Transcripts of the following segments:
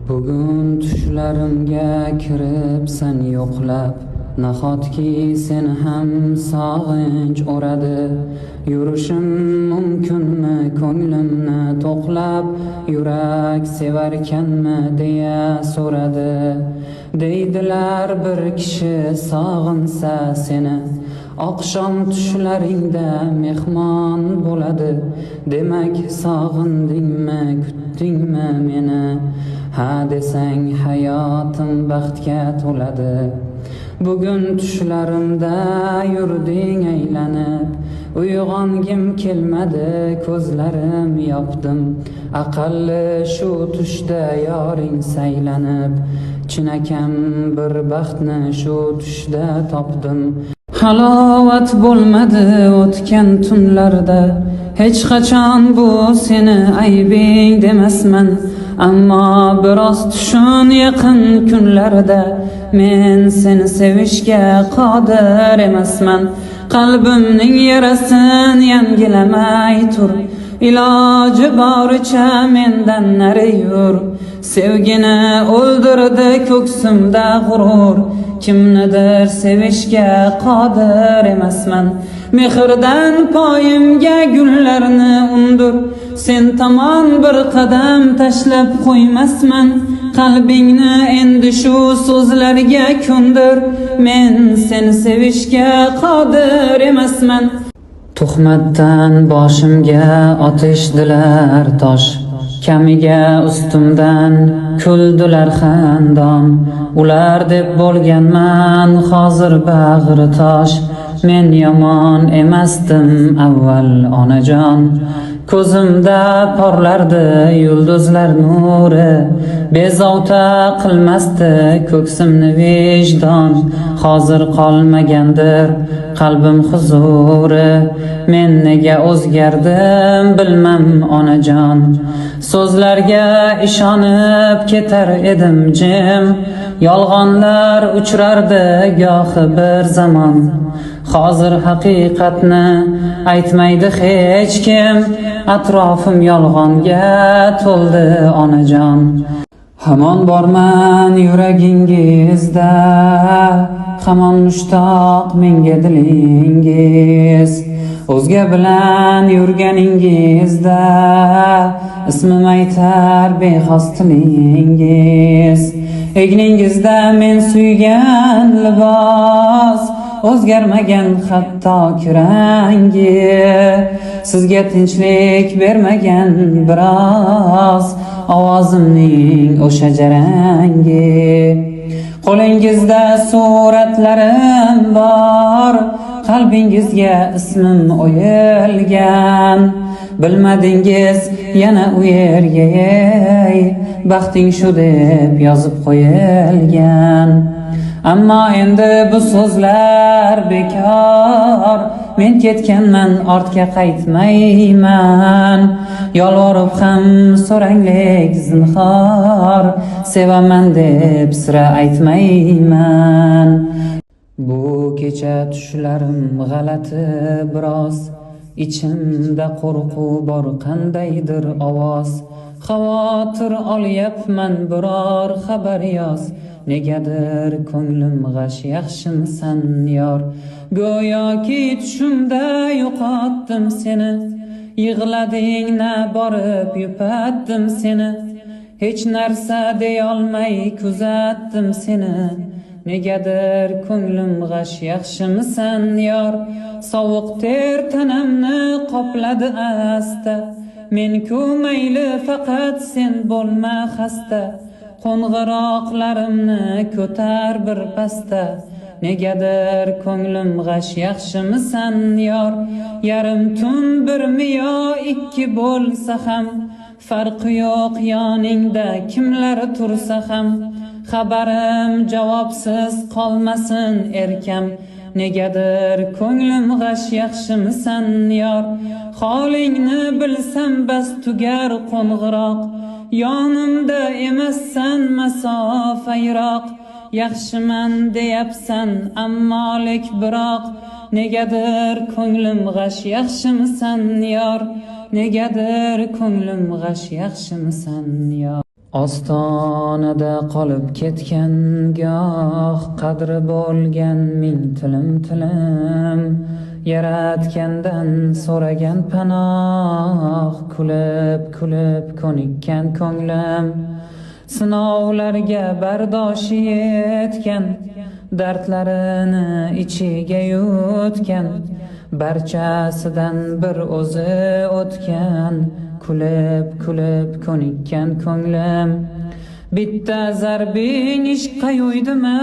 Bugun tushlarimga kirib sen yo'qlab, nahotki seni ham sog'inch o'radi. Yurishim mumkinmi ko'nglimni to'qlab, yurak sevarkanmi deya so'radi. Deydilar bir kishi sog'insa seni, oqshom tushlaringda mehmon bo'ladi. Demak sog'indingmi, kutdingmi meni? Ha desang hayotim baxtga to'ladi. Bugun tushlarimda yurding aylanib, uyg'ongim kelmadi, ko'zlarim yopdim. Aqalli shu tushda yoring saylanib, chinakam bir baxtni shu tushda topdim. Halovat bo'lmadi o'tgan tunlarda, hech qachon bu seni aybing demasman. Ammo biroz tushun yaqin kunlarda, men seni sevishga qodir emasman. Qalbimning yarasin yangilamay tur, iloji boricha mendan nari yur. Sevgini o'ldirdi ko'ksimda g'urur, kimnidir sevishga qodir emasman. Mehrdan poyimga gullarni undur, sen tomon bir qadam tashlab qo'ymasman. Qalbingni endi shu so'zlarga ko'ndir, men seni sevishga qodir emasman. Tuhmatdan boshimga otishdilar tosh, kamiga ustimdan kuldilar xandon. Ular deb bo'lganman hozir bag'ri tosh, men yomon emasdim avval onajon. Ko'zimda porlardi yulduzlar nuri, bezovta qilmasdi ko'ksimni vijdon. Hozir qolmagandir qalbim huzuri, men nega o'zgardim bilmam onajon. So'zlarga ishonib ketar edim jim, yolg'onlar uchrardi gohi bir zamon. Hozir haqiqatni aytmaydi hech kim, atrofim yolg'onga to'ldi onajon. Hamon borman yuragingizda, hamon mushtoq menga dilingiz. O'zga bilan yurganingizda, ismim aytar bexos tilingiz. Egningizda men suygan libos, o'zgarmagan hatto kirangi. Sizga tinchlik bermagan biroz, ovozimning o'sha jarangi. Qo'lingizda suratlarim bor, qalbingizga ismim o'yilgan. Bilmadingiz yana u yerga, baxting shu deb yozib qo'yilgan. Ammo endi bu so'zlar bekor, men ketganman ortga qaytmayman. Yolvorib ham so'ranglik zinhor, sevaman deb sira aytmayman. Bu kecha tushlarim g'alati biroz, ichimda qo'rquv bor qandaydir ovoz. Xavotir olyapman biror xabar yoz, negadir ko'nglim g'ash. Yaxshimisan yor? Go'yoki tushimda yo'qotdim seni, yig'lading na borib yupatdim seni. Hech narsa deyolmay kuzatdim seni, negadir ko'nglim g'ash. Yaxshimisan yor? Sovuq ter tanamni qopladi asta, men-ku mayli faqat sen bo'lma xasta. Qo'ng'iroqlarimni ko'tar bir pasta, negadir ko'nglim g'ash. Yaxshimisan yor? Yarim tun birmi yo ikki bo'lsa ham, farqi yo'q yoningda kimlar tursa ham. Xabarim javobsiz qolmasin erkam, negadir ko'nglim g'ash. Yaxshimisan yor? Holingni bilsam bas tugar qo'ng'iroq, yonimda emassan masofa yiroq. Yaxshiman deyapsan ammo lek biroq, negadir ko'nglim g'ash. Yaxshimisan yor? Negadir ko'nglim g'ash. Yaxshimisan yor? ostonada qolib ketgan goh qadri bo'lgan ming tilim yaratgandan so'ragan panoh kulib ko'nikkan ko'nglim sinovlarga bardoshi yetgan dardlarini ichiga yutgan barchasidan bir o'zi o'tgan kulib ko'nikkan ko'nglim bitta zarbing ishqqa yo'ydima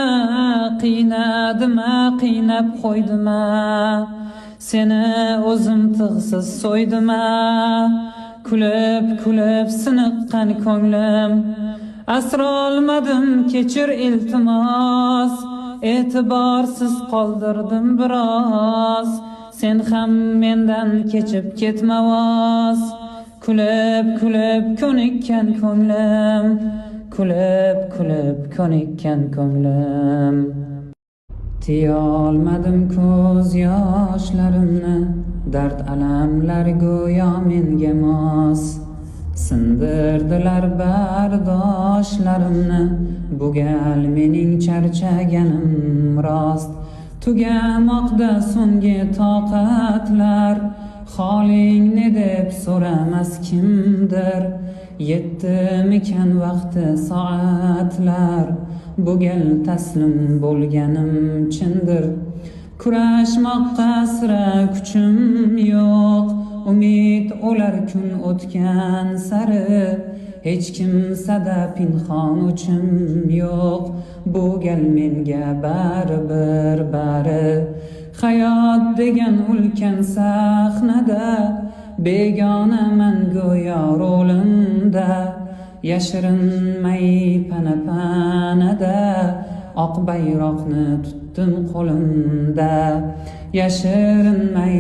qiynab qo'ydima seni o'zim tig'siz so'ydima kulib siniqqan ko'nglim asrolmadim kechir iltimos e'tiborsiz qoldirdim biroz sen ham mendan kechib ketmavoz kulib ko'nikkan ko'nglim kulib ko'nikkan ko'nglim tiyolmadim ko'z yoshlarimni dard alamlar go'yo menga mos sindirdilar bardoshlarimni bu gal mening charchaganim rost tugamoqda so'nggi toqatlar holingni deb so'ramas kimdir yetdimikan vaqti soatlar bu gal taslim bo'lganim chindir kurashmoqqa sira kuchim yo'q umid o'lar kun o'tgan sari hech kimsada pinhon uchim yo'q bu gal menga bari hayot degan ulkan sahnada begonaman go'yo rolimda yashirinmay panada oq bayroqni tutdim qo'limda yashirinmay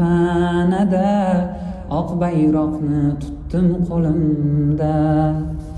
panada oq bayroqni tutdim qo'limda